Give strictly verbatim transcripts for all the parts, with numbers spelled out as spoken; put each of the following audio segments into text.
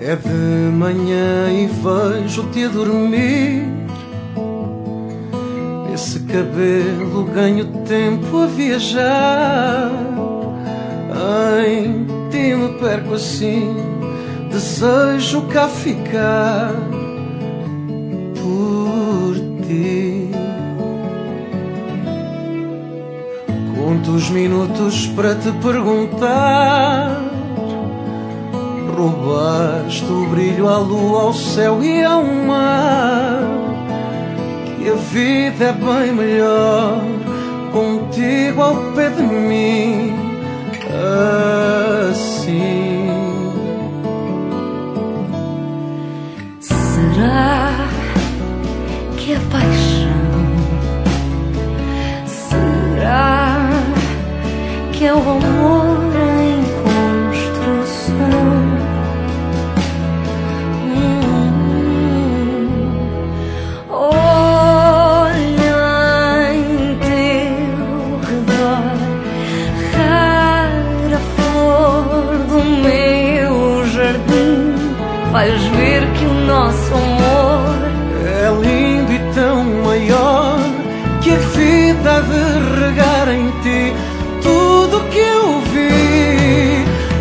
É de manhã e vejo-te a dormir. Esse cabelo ganho tempo a viajar. Em ti me perco assim, desejo cá ficar por ti. Conto os minutos para te perguntar. Roubaste o brilho à lua, ao céu e ao mar. Que a vida é bem melhor contigo ao pé de mim, assim. Será que é paixão? Será que é o amor em construção? Vais ver que o nosso amor é lindo e tão maior, que a vida há de regar em ti tudo que eu vi.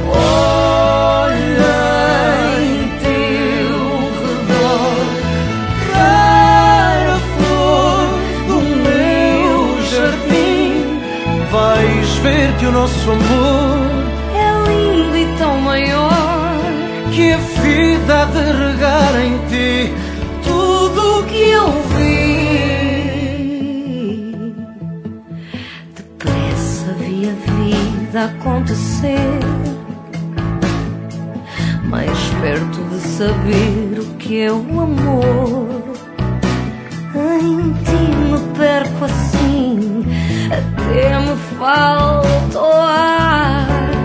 Olha em teu redor, rara flor do meu jardim. Vais ver que o nosso amor é lindo e tão maior, que a vida há de regar em ti tudo o que eu vi. Depressa vi a vida acontecer, mais perto de saber o que é o amor. Em ti me perco assim, até me falta o ar.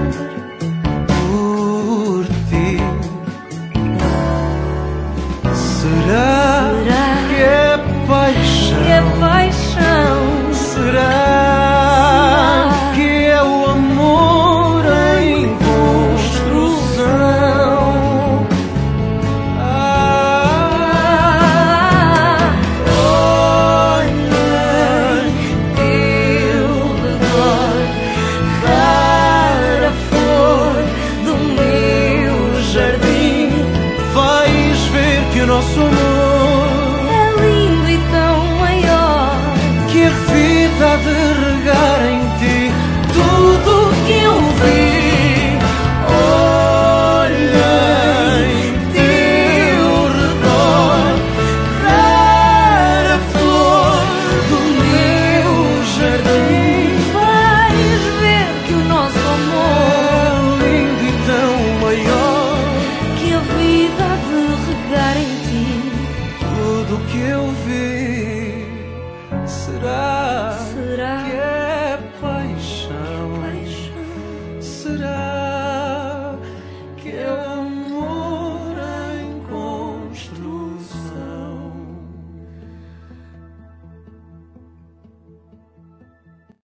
Será, Será que é paixão? Que é paixão? Será, Será que é o amor em construção? Ah, olha em teu redor, rara flor do meu jardim. Vais ver que o nosso amor é lindo e tão maior, que a vida há de regar em ti tudo o que eu vi. Olha em teu redor, rara flor do meu jardim. Vais ver que o nosso amor é lindo e tão maior, que a vida há de regar em ti tudo que eu vi. Será